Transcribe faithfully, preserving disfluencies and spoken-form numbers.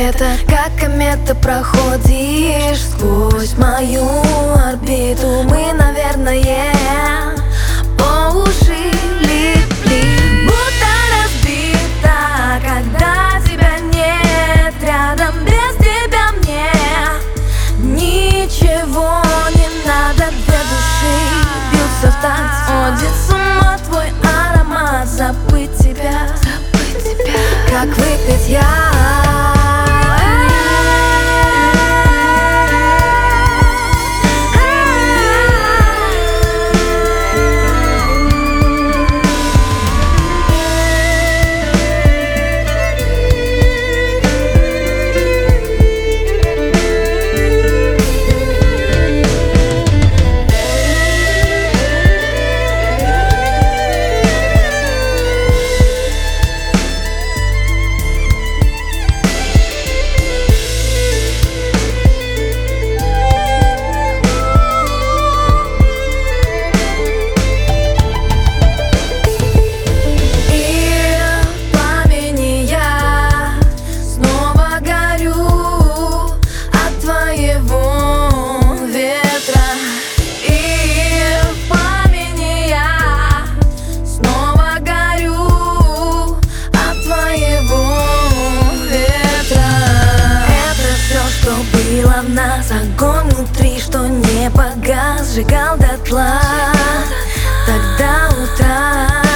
света, как комета проходишь сквозь мою орбиту. Мы, наверное, по уши липли, будто разбита, когда тебя нет рядом. Без тебя мне ничего не надо. Две души бьются в такт, сводит с ума твой аромат. Забыть тебя, забыть тебя, как выпить я. Было в нас огонь внутри, что не погас, сжигал дотла. Тогда утра